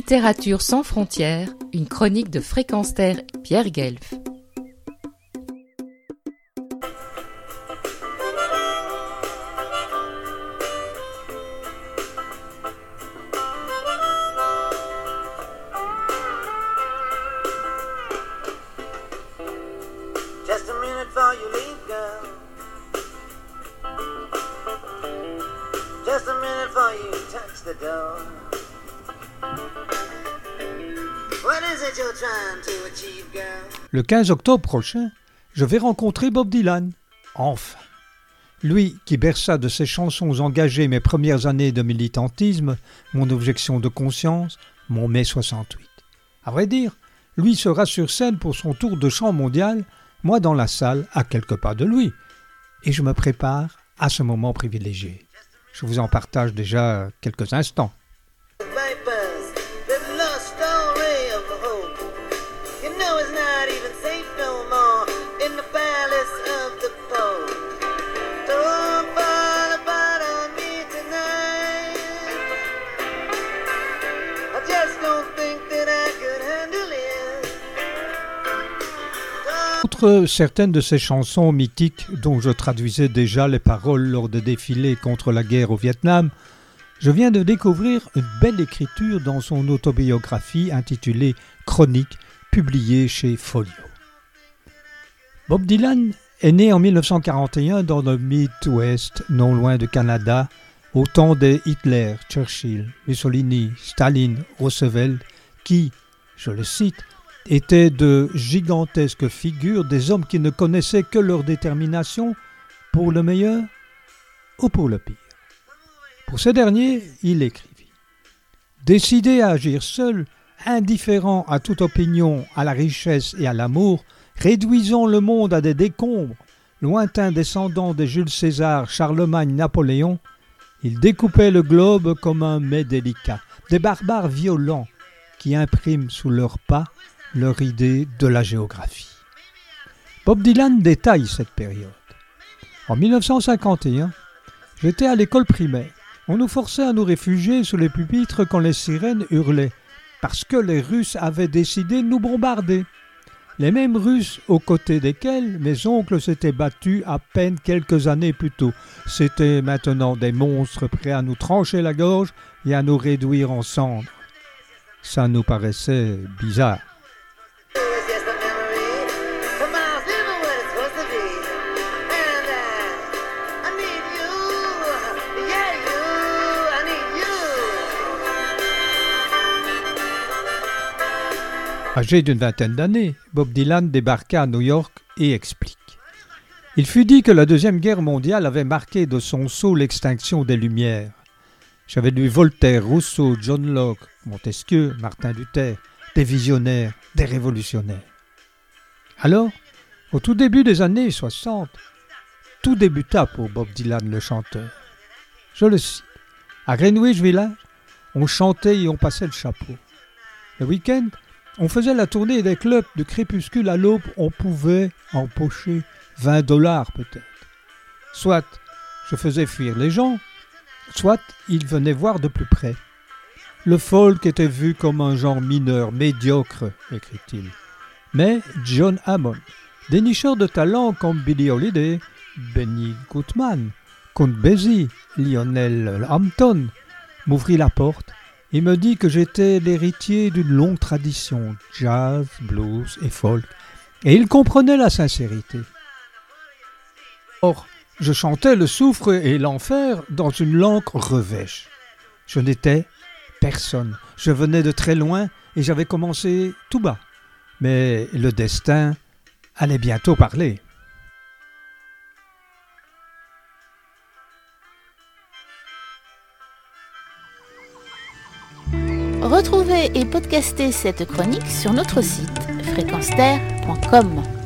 Littérature sans frontières, une chronique de Fréquence Terre et Pierre Guelf. Just a minute before you leave, girl. Just a minute before you touch the door. What is it you're trying to achieve, girl? Le 15 octobre prochain, je vais rencontrer Bob Dylan. Enfin. Lui qui berça de ses chansons engagées mes premières années de militantisme, mon objection de conscience, mon mai 68. À vrai dire, lui sera sur scène pour son tour de chant mondial, moi dans la salle, à quelques pas de lui. Et je me prépare à ce moment privilégié. Je vous en partage déjà quelques instants. Vipers, the lost story of hope. You know it's not even safe no more in the palace of the Pope. Don't fall apart on me tonight. I just don't think that I could handle it. Outre certaines de ces chansons mythiques dont je traduisais déjà les paroles lors des défilés contre la guerre au Vietnam, je viens de découvrir une belle écriture dans son autobiographie intitulée « Chronique », publiée chez Folio. Bob Dylan est né en 1941 dans le Midwest, non loin du Canada, au temps des Hitler, Churchill, Mussolini, Staline, Roosevelt, qui, je le cite, étaient de gigantesques figures, des hommes qui ne connaissaient que leur détermination pour le meilleur ou pour le pire. Pour ce dernier, il écrivit « Décidé à agir seul, indifférent à toute opinion, à la richesse et à l'amour, réduisant le monde à des décombres, lointains descendants de Jules César, Charlemagne, Napoléon, il découpait le globe comme un mets délicat, des barbares violents qui impriment sous leurs pas leur idée de la géographie. » Bob Dylan détaille cette période. En 1951, j'étais à l'école primaire. On nous forçait à nous réfugier sous les pupitres quand les sirènes hurlaient, parce que les Russes avaient décidé de nous bombarder. Les mêmes Russes aux côtés desquels mes oncles s'étaient battus à peine quelques années plus tôt. C'étaient maintenant des monstres prêts à nous trancher la gorge et à nous réduire en cendres. Ça nous paraissait bizarre. Âgé d'une vingtaine d'années, Bob Dylan débarqua à New York et explique. Il fut dit que la Deuxième Guerre mondiale avait marqué de son sceau l'extinction des Lumières. J'avais lu Voltaire, Rousseau, John Locke, Montesquieu, Martin Luther, des visionnaires, des révolutionnaires. Alors, au tout début des années 60, tout débuta pour Bob Dylan le chanteur. Je le cite. À Greenwich Village, on chantait et on passait le chapeau. Le week-end, on faisait la tournée des clubs de crépuscule à l'aube, on pouvait empocher $20 peut-être. Soit je faisais fuir les gens, soit ils venaient voir de plus près. Le folk était vu comme un genre mineur, médiocre, écrit-il. Mais John Hammond, dénicheur de talents comme Billie Holiday, Benny Goodman, Count Basie, Lionel Hampton, m'ouvrit la porte et me dit que j'étais l'héritier d'une longue tradition, jazz, blues et folk, et il comprenait la sincérité. Or, je chantais le soufre et l'enfer dans une langue revêche. Je n'étais personne, je venais de très loin et j'avais commencé tout bas, mais le destin allait bientôt parler. Retrouvez et podcastez cette chronique sur notre site fréquenceterre.com.